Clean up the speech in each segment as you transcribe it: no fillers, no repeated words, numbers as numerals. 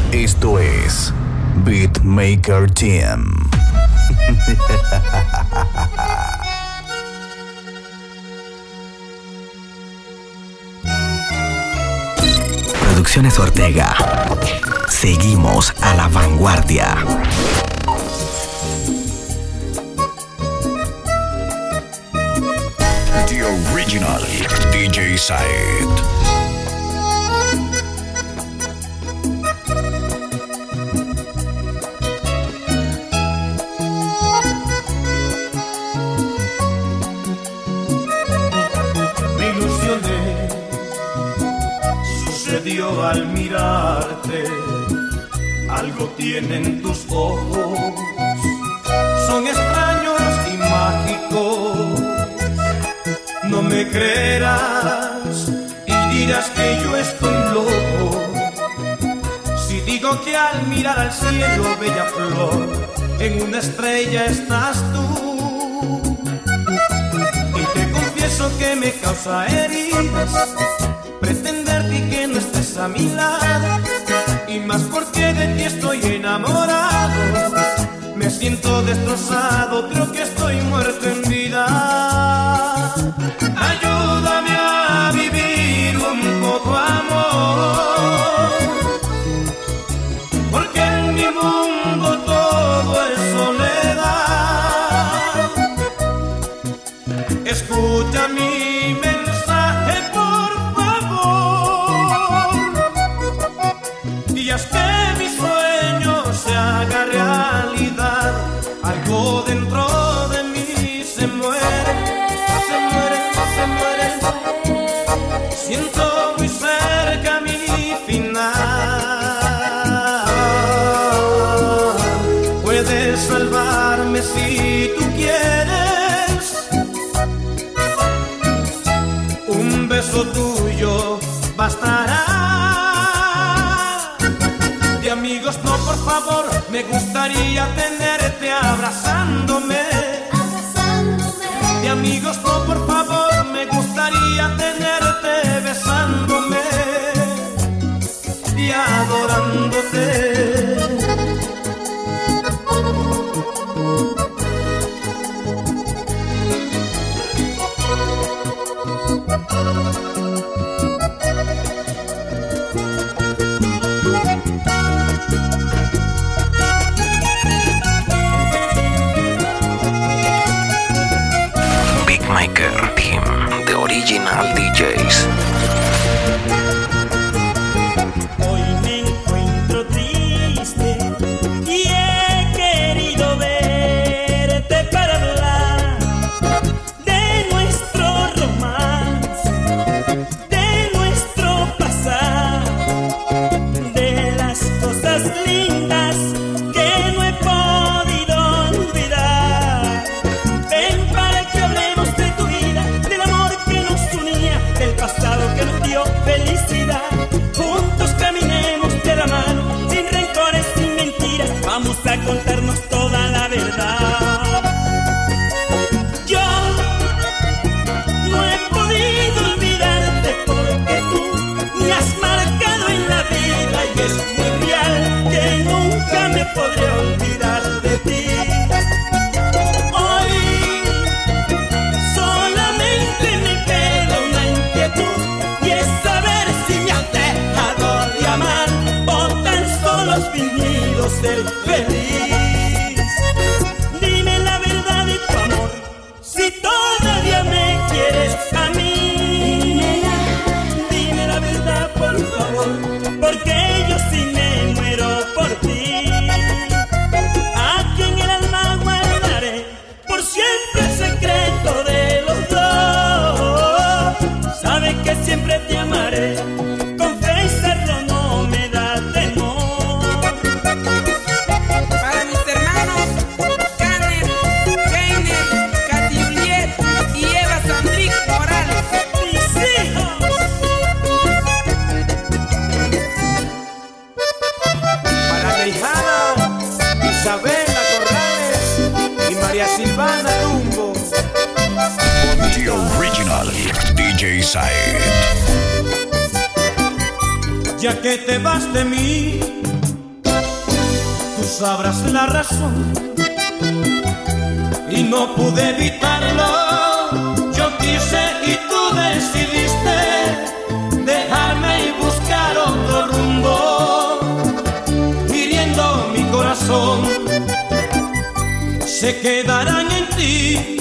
Esto es Beatmaker Team. Producciones Ortega. Seguimos a la vanguardia. The Original DJ Said. Sucedió al mirarte, algo tienen tus ojos, son extraños y mágicos. No me creerás y dirás que yo estoy loco si digo que al mirar al cielo, bella flor, en una estrella estás tú. Y te confieso que me causa heridas pretenderte y que no estés a mi lado, y más porque de ti estoy enamorado. Me siento destrozado, creo que estoy muerto en vida. Ayúdame a vivir un poco, amor, porque en mi mundo todo es soledad. Escucha mi mensaje, y haz que mi sueño se haga realidad. Algo dentro de mí se muere, se muere, se muere. Siento muy cerca mi final. Puedes salvarme si tú quieres. Un beso tuyo bastará. De amigos no, por favor, me gustaría tenerte abrazándome. De amigos no, por favor, me gustaría tenerte besándome y adorándote. Beatmaker Team, The Original DJs. Hoy me encuentro triste y he querido verte para hablar de nuestro romance, de nuestro pasado, de las cosas lindas que no he podido olvidar. Ven para que hablemos de tu vida, del amor que nos unía, del pasado que nos dio felicidad. Juntos caminemos de la mano, sin rencores, sin mentiras. Vamos a contarnos toda la verdad. Yo no he podido olvidarte porque tú me has marcado en la vida, y es muy real que nunca me podré olvidar de ti. Hoy solamente me queda una inquietud, y es saber si me has dejado de amar o tan solo has fingido ser feliz. Dime la verdad de tu amor, si todavía me quieres a mí. Dime la verdad, por favor, porque yo sí me muero por ti. Aquí en el alma guardaré por siempre el secreto de los dos. Sabe que siempre te amaré, confesarlo no me da temor. Para mis hermanos Kanner, Keiner, Katy Juliet y Eva Sandrick Morales. Mis hijos. Para mi hijada Isabela Corrales y María Silvana Lumbo. The Original DJ Said. Ya que te vas de mí, sabrás la razón y no pude evitarlo. Yo quise y tú decidiste dejarme y buscar otro rumbo, hiriendo mi corazón. Se quedarán en ti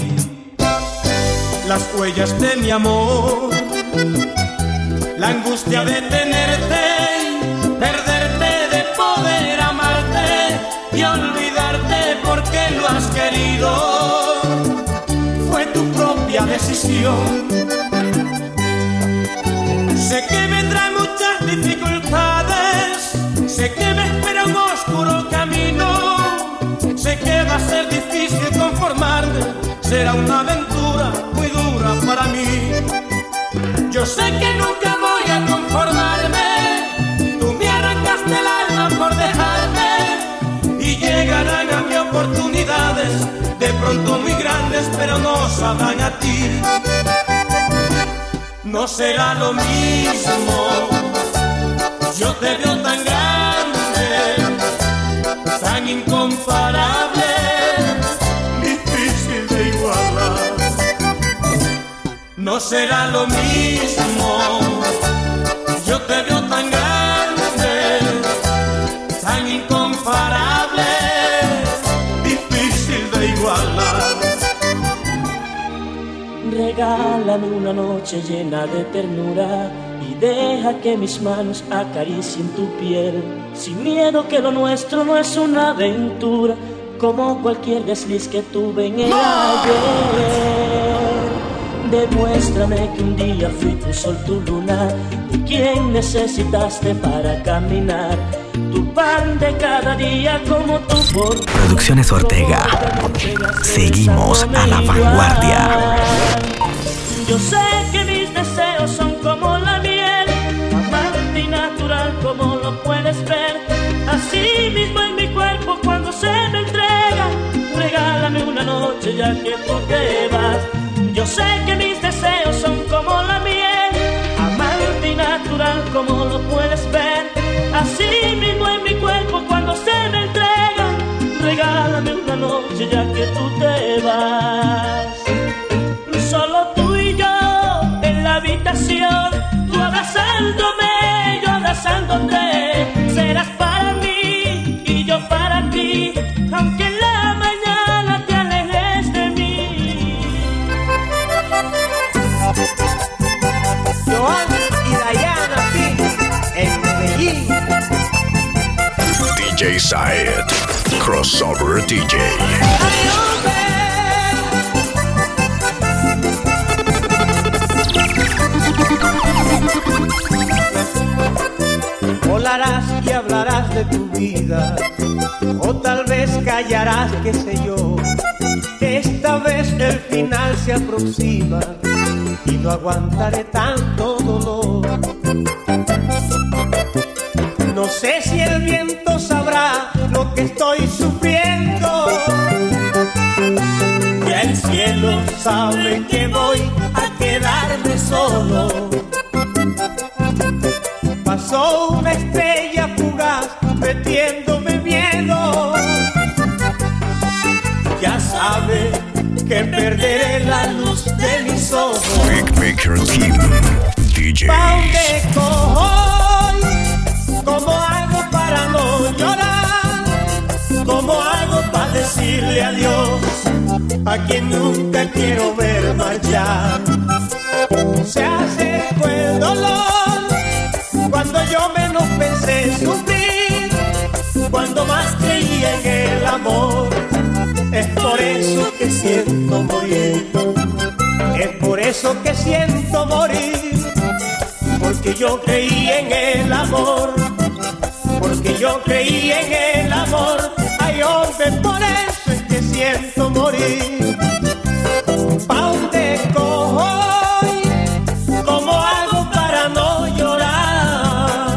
las huellas de mi amor, la angustia de tenerte, perderte, de poder amarte y olvidarte porque lo has querido. Fue tu propia decisión. Sé que vendrán muchas dificultades, sé que me espera un oscuro camino, sé que va a ser difícil conformarme, será una aventura muy dura para mí. Yo sé que nunca voy a conformarme, tú me arrancaste el alma por dejarme, y llegarán a mí oportunidades, de pronto muy grandes, pero no sabrán a ti. No será lo mismo, yo te veo tan grande, tan incomparable, difícil de igualar. No será lo mismo, yo te veo tan grande, tan incomparable, difícil de igualar. Regálame una noche llena de ternura y deja que mis manos acaricien tu piel, sin miedo, que lo nuestro no es una aventura como cualquier desliz que tuve en el ayer. Demuéstrame que un día fui tu sol, tu luna, y quien necesitaste para caminar, tu pan de cada día como tu voz. Producciones Ortega. Seguimos a la vanguardia. Yo sé que mis deseos son como la miel, amante y natural como lo puedes ver. Así mismo en mi cuerpo cuando se me entrega, regálame una noche ya que tú te vas. Yo sé que mis deseos son como la miel, amante y natural como lo puedes ver. Así mismo en mi cuerpo cuando se me entrega, regálame una noche ya que tú te vas. Solo tú y yo en la habitación, tú abrazándome, yo abrazándote. Serás para mí y yo para ti, aunque en la mañana te alejes de mí. Joan y Dayana Phoenix en Medellín. DJ Saed, Crossover DJ. Volarás y hablarás de tu vida, o tal vez callarás, qué sé yo. Esta vez el final se aproxima y no aguantaré tanto dolor. No sé si el viento sabrá lo que estoy sufriendo. Ya el cielo sabe que voy a quedarme solo. Pasó una estrella fugaz metiéndome miedo. Ya sabe que perderé la luz de mis ojos. Big Maker Team DJ. ¿Pa' dónde cojo? ¿Cómo hago para no llorar? ¿Cómo hago para decirle adiós a quien nunca quiero ver marchar? Se acercó el dolor cuando yo menos pensé sufrir, cuando más creía en el amor. Es por eso que siento morir, es por eso que siento morir, porque yo creí en el amor, porque yo creí en el amor. Ay, hombre, por eso es que siento morir. ¿Pa' dónde cojo? ¿Cómo hago para no llorar?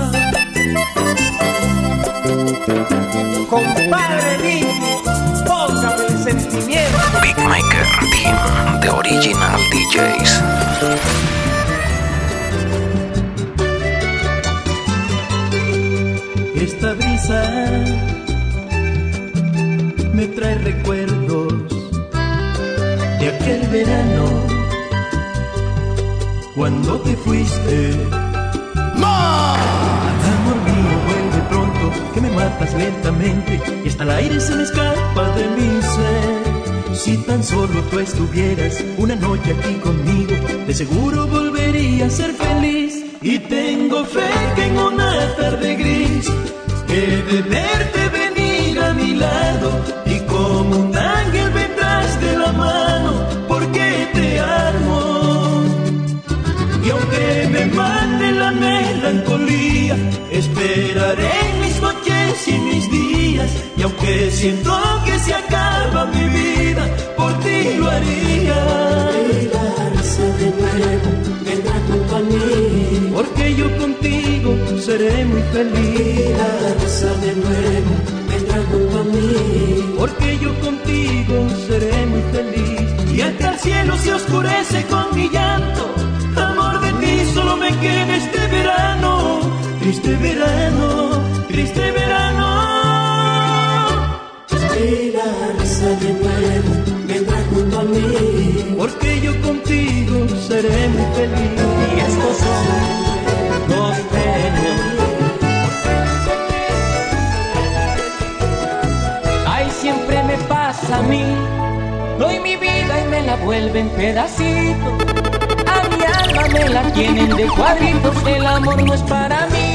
Compadre Nicky, póngame el sentimiento. Big Maker Team, The Original DJs. Esta brisa me trae recuerdos de aquel verano cuando te fuiste. Amor mío, vuelve pronto, que me matas lentamente y hasta el aire se me escapa de mi ser. Si tan solo tú estuvieras una noche aquí conmigo, de seguro volvería a ser feliz. Y tengo fe que en una tarde gris he de verte venir a mi lado, y como un ángel vendrás de la mano, porque te amo. Y aunque me mate la melancolía, esperaré mis noches y mis días. Y aunque siento que se acaba mi vida, por ti lo haría. Olvidarse de nuevo, vendrá junto a mí, porque yo contigo seré muy feliz. Olvidarse de nuevo, vendrá junto a mí, porque yo contigo seré muy feliz. Y hasta el cielo se oscurece con mi llanto. Amor, de ti solo me queda este verano. Triste verano, triste verano. Olvidarse de nuevo, vendrá junto a mí, porque yo contigo seré muy feliz. Y estos son los premios. Ay, siempre me pasa a mí. Doy mi vida y me la vuelven pedacitos. A mi alma me la tienen de cuadritos. El amor no es para mí.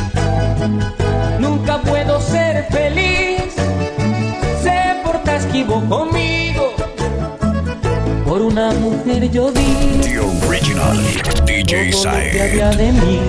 Nunca puedo ser feliz. Se porta esquivo conmigo. Por una mujer yo di The Original DJ todo lo que había Saed. de mí.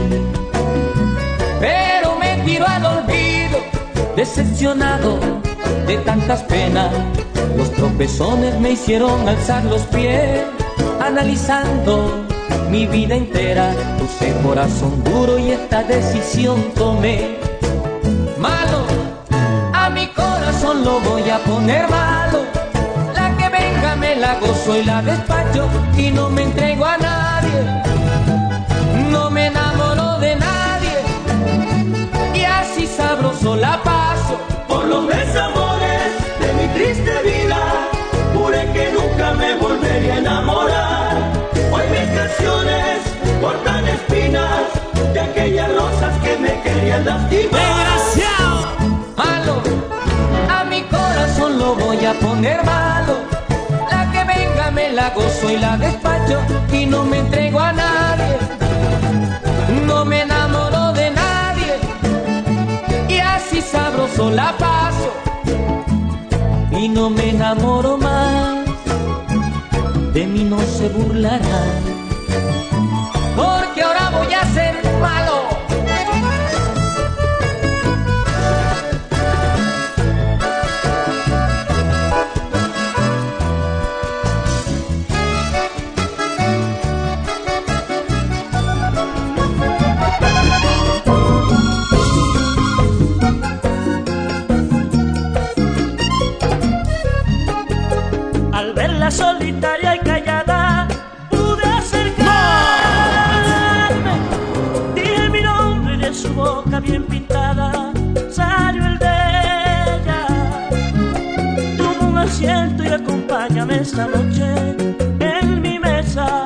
Pero me tiro al olvido, decepcionado de tantas penas. Los tropezones me hicieron alzar los pies. Analizando mi vida entera, puse corazón duro y esta decisión tomé. Malo, a mi corazón lo voy a poner malo. La que venga me la gozo y la despacho, y no me entrego a nadie. No me enamoro de nadie, y así sabroso la paso. Por los desamores de mi triste vida, juré que nunca me volvería a enamorar. Hoy mis canciones portan espinas de aquellas rosas que me querían lastimar. Malo, a mi corazón lo voy a poner malo. La que venga me la gozo y la despacho, y no me entrego a nadie. No me enamoro de nadie, y así sabroso la paso. Y no me enamoro más, de mí no se burlarán, porque ahora voy a ser malo. Al verla solitaria y callada, pude acercarme. Dije mi nombre y de su boca bien pintada salió el de ella. Toma un asiento y acompáñame esta noche en mi mesa.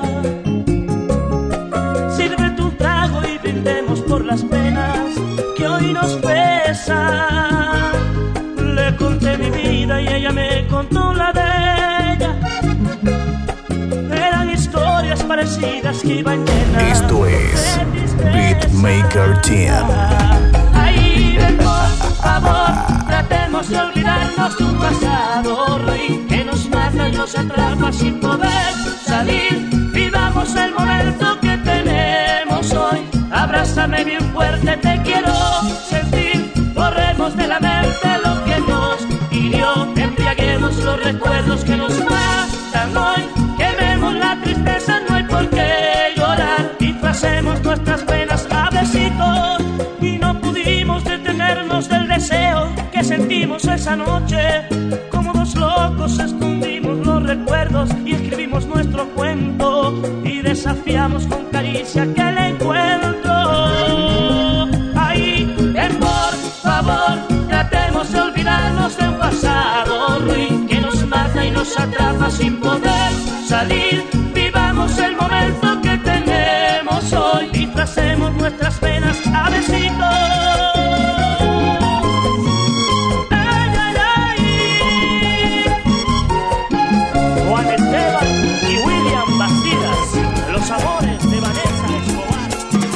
Sirve tu trago y brindemos por las penas que hoy nos pesan. Le conté mi vida y ella me contó la de ella. Eran historias parecidas que iban llenas. Esto es de tristeza. Beatmaker Team. Ay, ven por favor, tratemos de olvidarnos de un pasado ruin que nos mata y nos atrapa sin poder salir. Vivamos el momento que tenemos hoy. Abrázame bien fuerte, te quiero sentir. Borremos de la mente lo que nos hirió. Embriaguemos los recuerdos que nos matan hoy. Quememos la tristeza, no hay por qué llorar. Y pasemos nuestras penas a besitos. Y no pudimos detenernos del deseo que sentimos esa noche. Como dos locos escondimos los recuerdos y escribimos nuestro cuento. Y desafiamos con caricia aquel encuentro. Ay, ven por favor, tratemos de olvidar olvidarnos de un pasado ruin que nos mata y nos atrapa sin poder salir. Vivamos el momento que tenemos hoy, disfracemos nuestras penas a besitos. Juan Esteban y William Bastidas, los amores de Vanessa Escobar.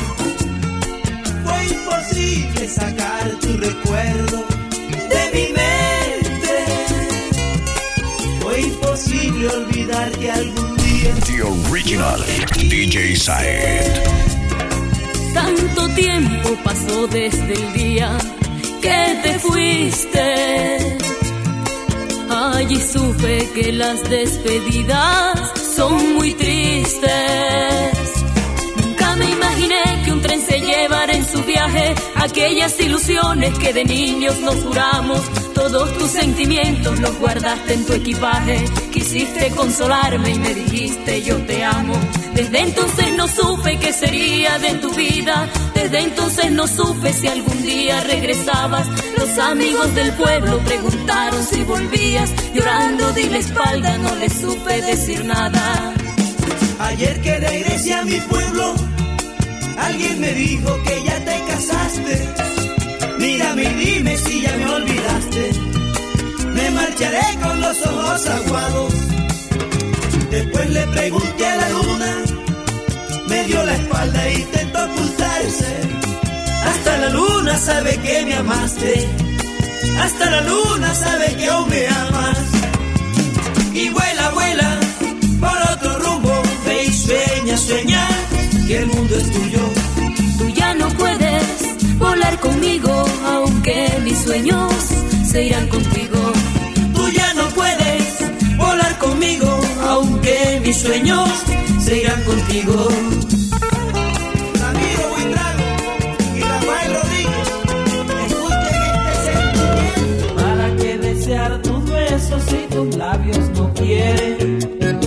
Fue imposible sacar tu recuerdo de mi mente. Fue imposible olvidar que algún día The Original DJ Saed. Tanto tiempo pasó desde el día que te fuiste. Allí supe que las despedidas son muy tristes. Nunca me imaginé que un tren se llevara en su viaje aquellas ilusiones que de niños nos juramos. Todos tus sentimientos los guardaste en tu equipaje. Quisiste consolarme y me dijiste yo te amo. Desde entonces no supe qué sería de tu vida. Desde entonces no supe si algún día regresabas. Los amigos del pueblo preguntaron si volvías. Llorando di la espalda, no les supe decir nada. ayer que regresé a mi pueblo, alguien me dijo que ya te casaste. Mírame y dime si ya me olvidaste. Me marcharé con los ojos aguados. Después le pregunté a la luna, me dio la espalda e intentó ocultarse. Hasta la luna sabe que me amaste. Hasta la luna sabe que aún me amas. Y vuela, vuela por otro rumbo. Ve y sueña, sueña que el mundo es tuyo. Tú ya no puedes volar conmigo, aunque mis sueños se irán contigo. Tú ya no puedes volar conmigo, aunque mis sueños se irán contigo. Ramiro Buitrago y Rafael Rodríguez, escuchen este sentimiento. ¿Para qué desear tus besos si tus labios no quieren?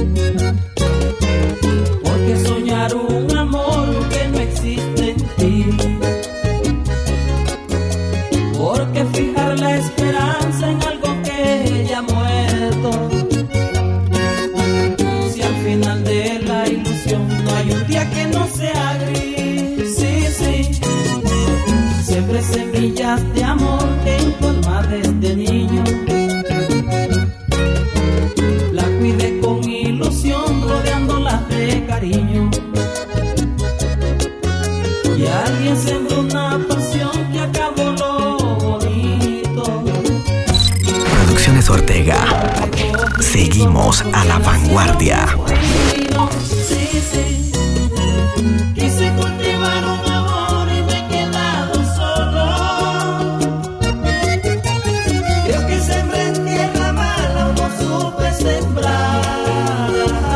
Porque soñar un amor que no existe en ti. Porque fijar la esperanza en algo que ya ha muerto. Si al final de la ilusión no hay un día que no sea gris. Sí, sí. Siempre semillas de amor en tu alma desde niño. La cuidé con ilusión, rodeándolas de cariño. Y alguien sembró una pasión que acabó lo bonito. Producciones Ortega. Seguimos a la vanguardia. Sí, sí. Quise cultivar un amor y me he quedado solo. Creo que sembré en tierra mala, no supe sembrar.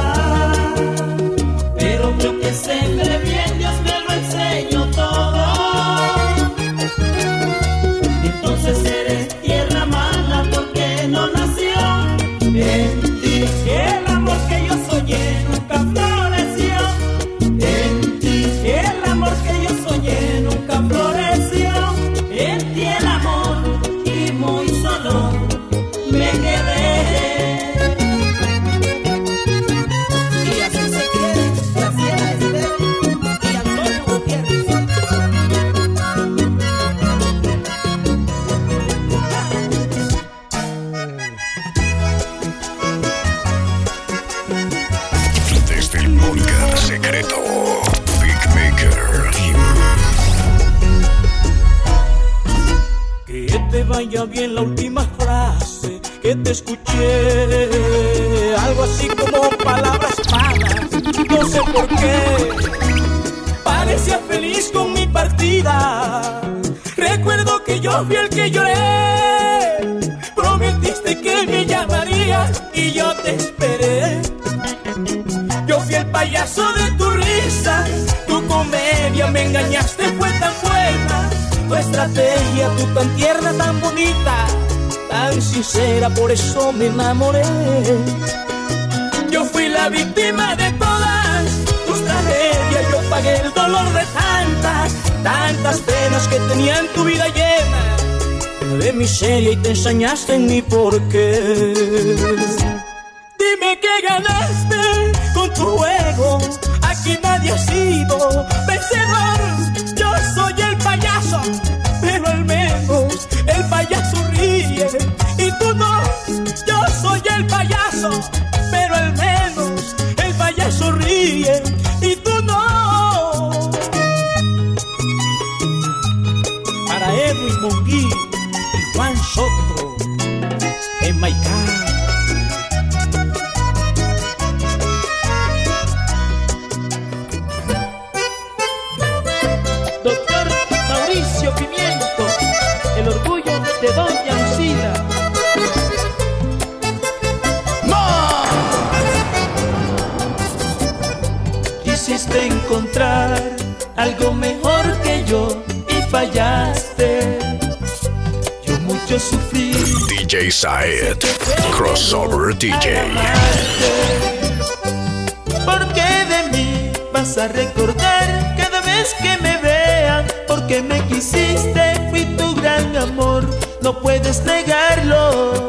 Pero creo que sembré bien, Dios me lo enseñó todo. Entonces eres tierra mala porque no nació en ti. El amor que yo soñé nunca floreció en ti. El amor que yo soñé nunca floreció en ti. El amor y muy solo me quedé. Y así se quiere, Graciela Esther y Antonio Gutiérrez. Desde el búnker secreto, Big Maker Team. Que te vaya bien la última frase que te escuché. Algo así como palabras malas, no sé por qué. Parecía feliz con mi partida. Recuerdo que yo fui el que lloré. Prometiste que me llamarías y yo te esperé. Yo fui el payaso de tu risa. Tu comedia me engañaste, fue tan buena. Tu estrategia, tú tan tierna, tan bonita, tan sincera, por eso me enamoré. Yo fui la víctima de todas tus tragedias. Yo pagué el dolor de tantas penas que tenían tu vida llena de miseria y te ensañaste en mi porqué. Dime qué ganaste con tu juego, aquí nadie ha sido vencedor. Yo soy el payaso, pero al menos el payaso ríe y tú no. Yo soy el payaso, pero al menos el payaso ríe y tú no. Para Edwin Monguí y Juan Soto en Maicá. Doctor Mauricio Pimiento, el orgullo de Doña Lucila. Quisiste encontrar algo mejor que yo y fallaste. Yo mucho sufrí. DJ Saed, Crossover DJ. ¿Por qué de mí vas a recordar cada vez que me vean? Porque me quisiste, fui tu gran amor, no puedes negarlo.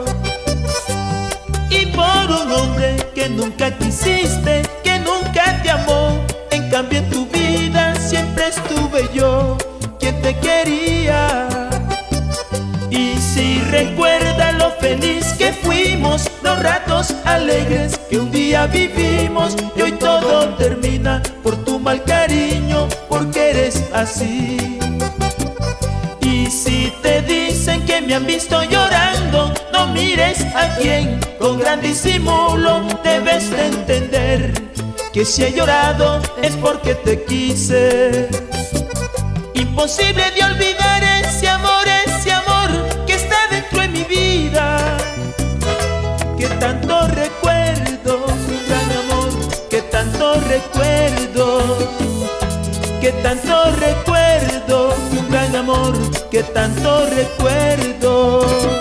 Y por un hombre que nunca quisiste, que nunca te amó, en cambio en tu vida siempre estuve yo, quien te quería. Y si recuerda lo feliz que fuimos, los ratos alegres que un día vivimos, y hoy todo termina por tu mal cariño, porque eres así. Y si te dicen que me han visto llorando, no mires a quien con gran disimulo. Debes de entender que si he llorado es porque te quise. Imposible de olvidar ese amor que está dentro de mi vida, que tanto recuerdo, mi gran amor, que tanto recuerdo, que tanto recuerdo, mi gran amor, que tanto recuerdo.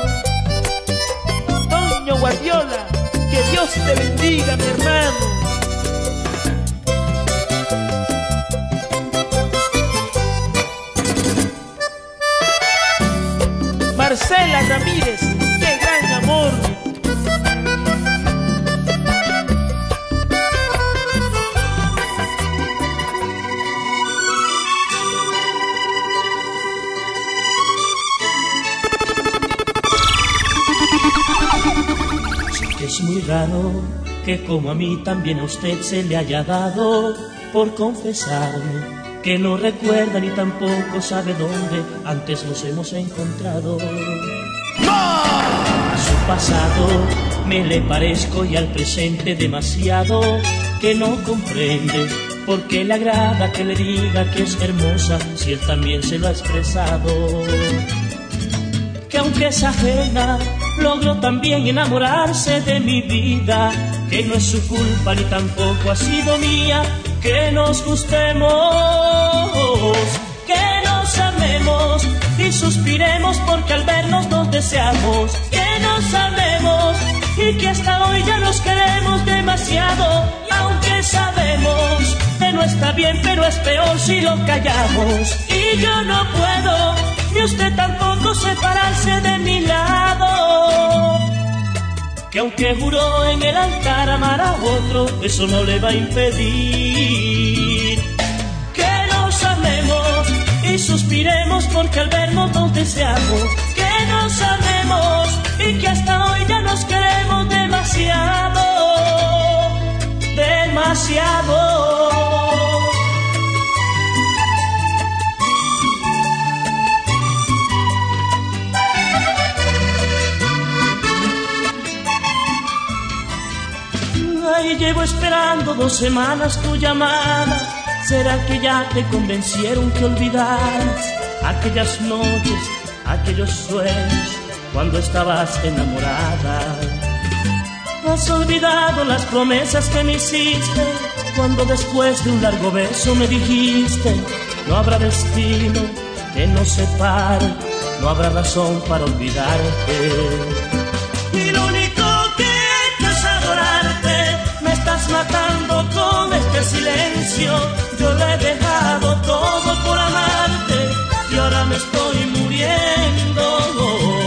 Toño Guardiola, que Dios te bendiga, mi hermano. Marcela Ramírez, qué gran amor. Sí que es muy raro que como a mí también a usted se le haya dado por confesarme que no recuerda ni tampoco sabe dónde antes nos hemos encontrado. A su pasado me le parezco y al presente demasiado, que no comprende por qué le agrada que le diga que es hermosa si él también se lo ha expresado. Que aunque es ajena, logró también enamorarse de mi vida, que no es su culpa ni tampoco ha sido mía, que nos gustemos, que nos amemos y suspiremos porque al vernos nos deseamos, que nos amemos y que hasta hoy ya nos queremos demasiado, y aunque sabemos que no está bien pero es peor si lo callamos, y yo no puedo ni usted tampoco separarse de mi lado. Que aunque juró en el altar amar a otro, eso no le va a impedir que nos amemos y suspiremos porque al vernos nos deseamos, que nos amemos y que hasta hoy ya nos queremos demasiado, demasiado. Ay, llevo esperando 2 semanas tu llamada. ¿Será que ya te convencieron que olvidaras aquellas noches, aquellos sueños cuando estabas enamorada? ¿Has olvidado las promesas que me hiciste cuando después de un largo beso me dijiste no habrá destino que nos separe, no habrá razón para olvidarte? Y lo único que es adorarte, me estás matando con este silencio. Yo lo he dejado todo por amarte y ahora me estoy muriendo.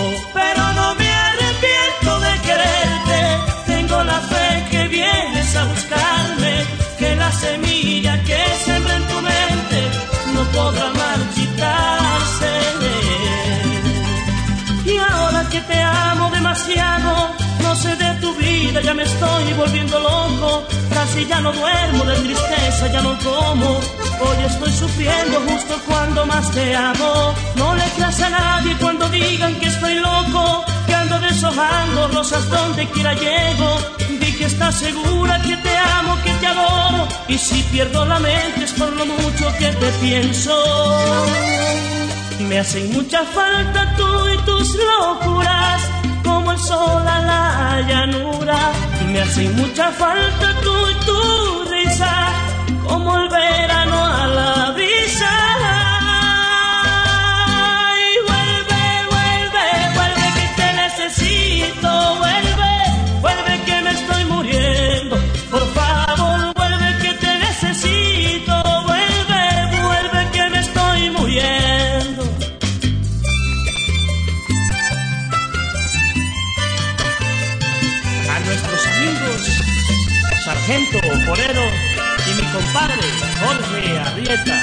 que te amo demasiado. No sé de tu vida, ya me estoy volviendo loco. Casi ya no duermo de tristeza, ya no como. Hoy estoy sufriendo justo cuando más te amo. No le creas a nadie cuando digan que estoy loco, que ando deshojando rosas donde quiera llego. Di que estás segura que te amo, que te adoro. Y si pierdo la mente es por lo mucho que te pienso. Me hacen mucha falta tú y tus locuras, como el sol a la llanura. Y me hacen mucha falta tú y tu risa, como el verano a la brisa. Y vuelve, vuelve, vuelve que te necesito. Vuelve, vuelve que me estoy muriendo. Por favor, vuelve que te necesito. Vuelve, vuelve que me estoy muriendo. A nuestros amigos Sargento Porero y mi compadre Jorge Arrieta.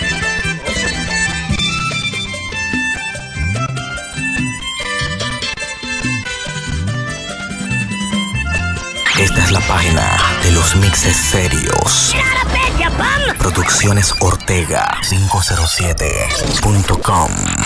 Esta es la página de los mixes serios. Producciones Ortega 507.com.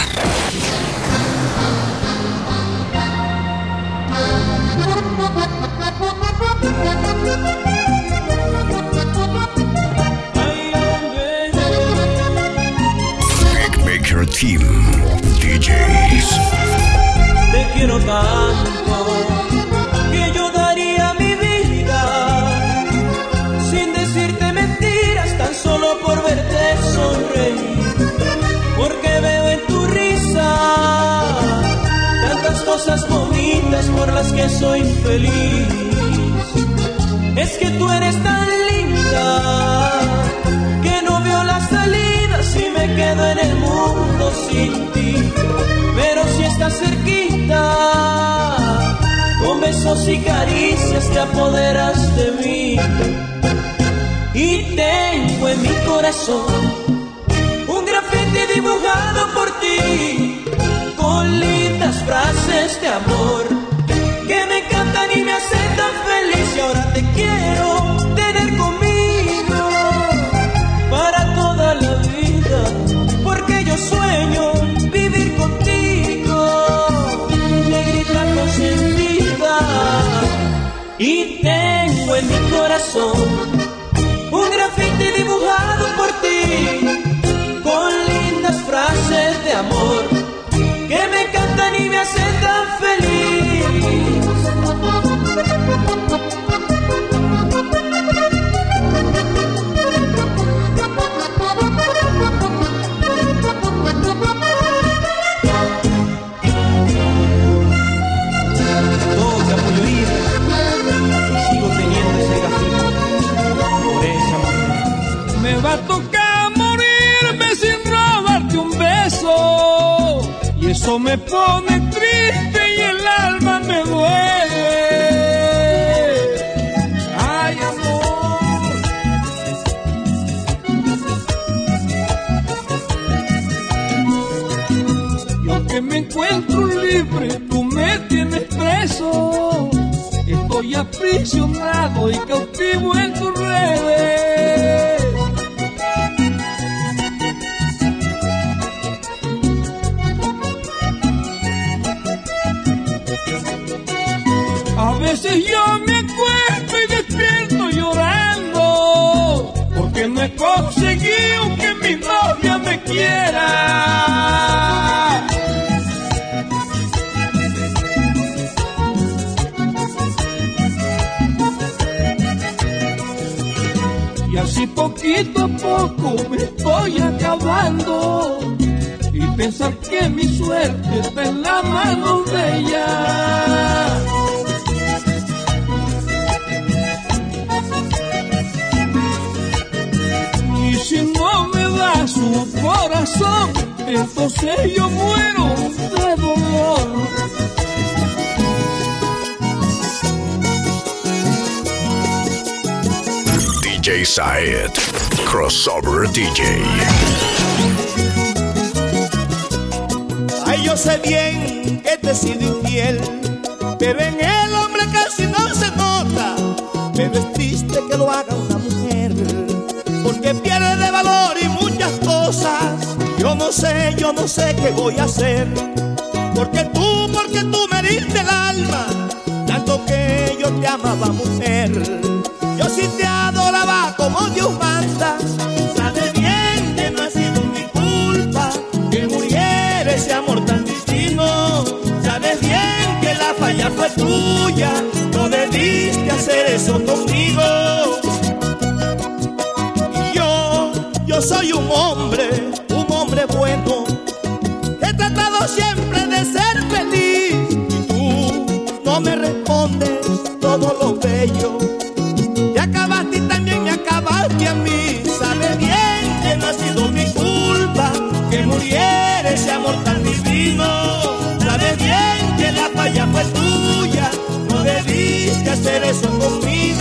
Maker Team DJs. Te quiero tanto que yo daría mi vida sin decirte mentiras, tan solo por verte sonreír, porque veo en tu risa tantas cosas bonitas por las que soy feliz. Es que tú eres tan linda que no veo la salida si me quedo en el mundo sin ti. Pero si estás cerquita, con besos y caricias te apoderas de mí. Y tengo en mi corazón un grafiti dibujado por ti, con lindas frases de amor que me encantan y me hacen tan feliz. Y ahora te quiero tener conmigo para toda la vida, porque yo sueño vivir contigo, negrita consentida. Y tengo en mi corazón un grafiti dibujado por ti, con lindas frases de amor que me encantan y me hacen tan feliz. Me va a tocar morirme sin robarte un beso, y eso me pone triste y el alma me duele. Ay, amor. Y aunque me encuentro libre, tú me tienes preso. Estoy aprisionado y cautivo en tus redes. A veces yo me acuesto y despierto llorando, porque no he conseguido que mi novia me quiera. Y así poquito a poco me estoy acabando, y pensar que mi suerte está en la mano de ella. Y si no me da su corazón, entonces yo muero de dolor. DJ Saed, Crossover DJ. Ay, yo sé bien que te he sido infiel. miel, pero en el hombre casi no se nota. Pero es triste que lo haga una mujer, porque pierde de valor y muchas cosas. Yo no sé qué voy a hacer, porque tú me heriste el alma, tanto que yo te amaba, mujer. Yo sí te adoraba como Dios manda. Sabes bien que no ha sido mi culpa que muriera ese amor tan divino. Sabes bien que la falla fue tuya, no debiste hacer eso conmigo. Y yo soy un hombre bueno, he tratado siempre de ser feliz, y tú no me respondes todo lo bello. Te acabaste y también me acabaste a mí. Sabes bien que no ha sido mi culpa que muriera ese amor tan divino. Sabes bien que la falla fue tuya, no debiste hacer eso conmigo.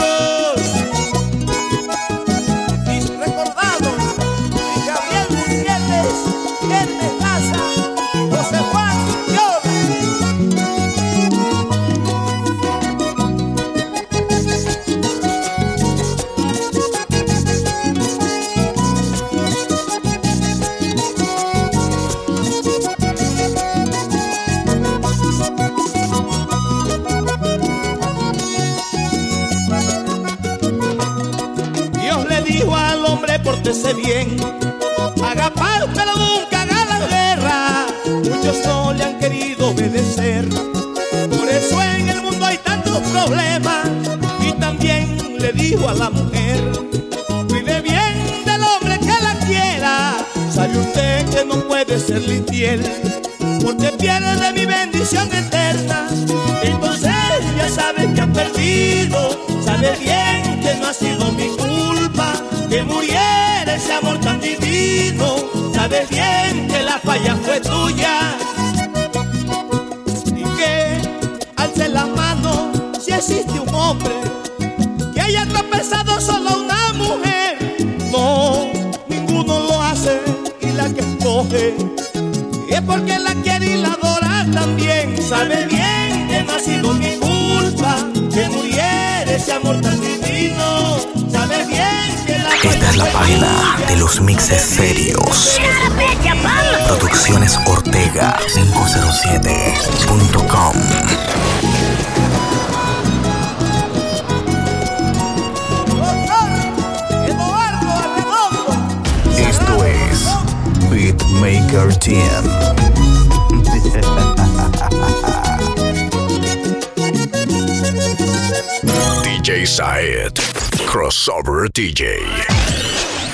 Mis recordados, Gabriel Gutiérrez, Hermes Laza, José Juan Dios le dijo al hombre: pórtese bien, haga paz pero nunca haga la guerra. Muchos no le han querido obedecer, por eso en el mundo hay tantos problemas. Y también le dijo a la mujer: cuide bien del hombre que la quiera. Sabe usted que no puede serle infiel, porque pierde de mi bendición eterna. Entonces ya sabes que ha perdido. Sabe bien que no ha sido mi culpa que muriera ese amor tan divino. Sabes bien que la falla fue tuya, y que alce la mano si existe un hombre que haya tropezado solo a una mujer. No, ninguno lo hace, y la que escoge es porque la quiere y la adora también. Sabe bien que no ha sido mi culpa que muriera ese amor tan divino. Sabe bien que la Esta es la página de los mixes serios. Producciones Ortega 507.com. Esto es Beatmaker Team. DJ Saed, Crossover DJ.